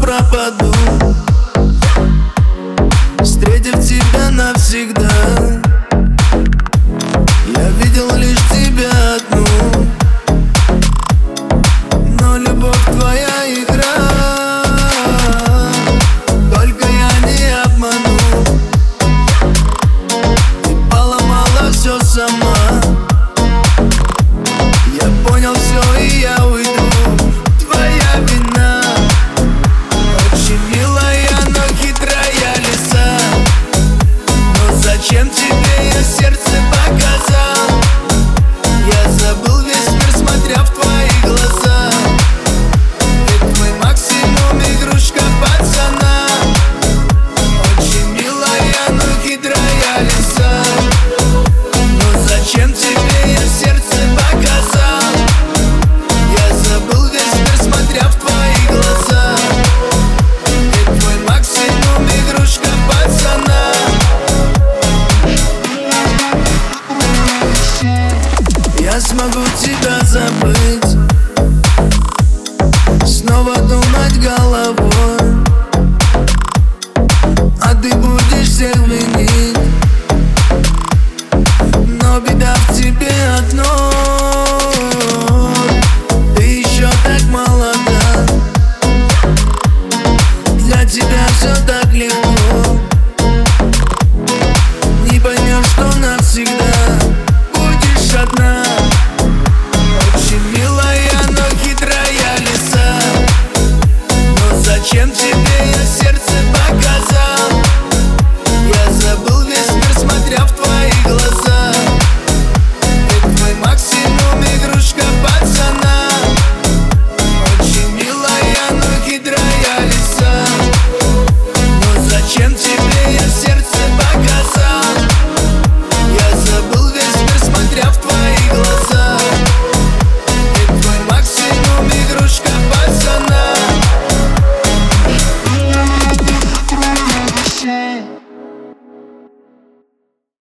пропаду, встретив тебя навсегда. Я видел лишь тебя одну, но любовь твоя игра. Только я не обману, ты поломала все сама. Я понял все и я уйду, твоя вина. Очень милая, но хитрая лиса. Но зачем тебе я сердце показал? Я забыл весь мир, смотря в твои глаза. Ведь мой максимум игрушка пацана. Очень милая, но хитрая лиса. Но зачем тебе я сердце показал? Я забыл весь мир, смотря в твои глаза. Ведь мой максимум игрушка пацана. Я смогу тебя забыть, снова думать головой, а ты будешь всех винить. Но беда в тебе одной.